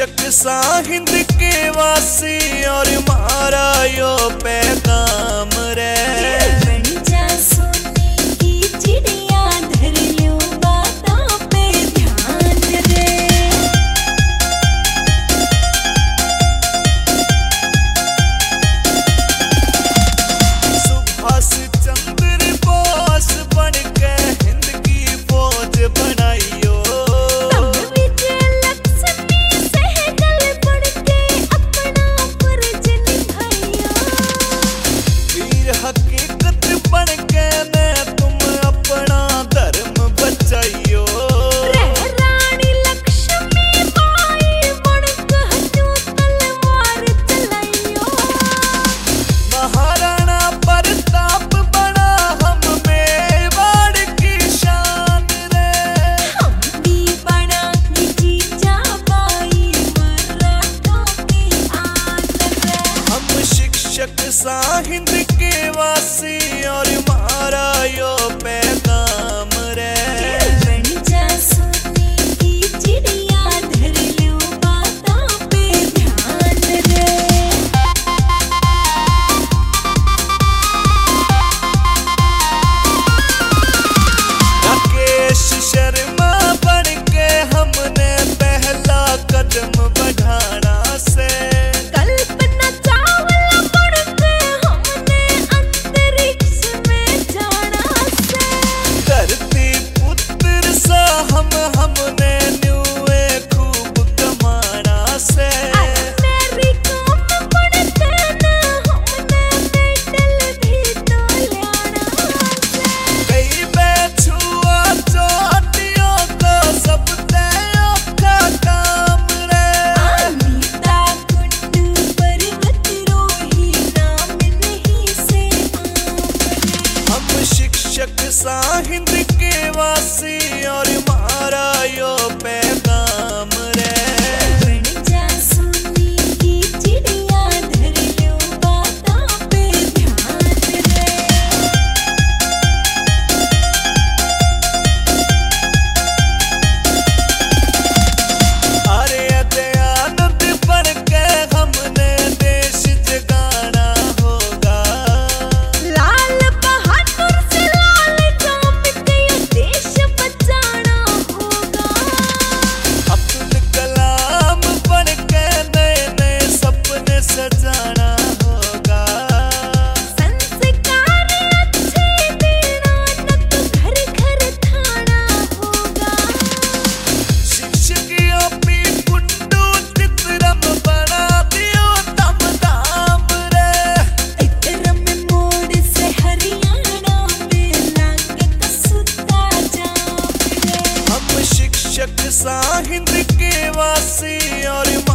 शिक्षक सा हिंद के वासी और मारा यो पैगाम रे। हकीकत बन के ने तुम अपना धर्म बचाइयो। रानी लक्ष्मी बाई बन कहतू तलवार चलाइयो। महाराणा प्रताप बना हम मेवाड़ की शान रे। हम भी बना जीजा बाई मराठों की आन रे। हम शिक्षक सा हिंद के वासी और मारा यो पैगाम रे। राकेश शर्मा बन के हमने पहला कदम बढ़ाना से। हमने न्यूए खूब कमाना से। अमेरिका में पढ़ते ना हमने मेडल भी तो लाना से। कई बैछुआ चोटियों को सब तयों का काम रे। अनीता कुंडू पर्वतरोही नाम नहीं से आम। हम शिक्षक सा हिंद के वासी और मारा यो पैगाम रे। अरे दयानंद बन के हमने देश जगाना होगा। लाल बहादुर से लाल जाम के देश बचाना होगा। अब्दुल कलाम बन के नए नए सपने सजाना होगा। संस्कार अच्छे देना न तो घर घर थाना होगा। शिक्षकियों पी कुंडू चित्रम बना दियो दम दाम रे। इतरम मोड़ से हरियाणा में लांगे कसुता जाम रे। हम शिक्षक सा हिंद के वासी और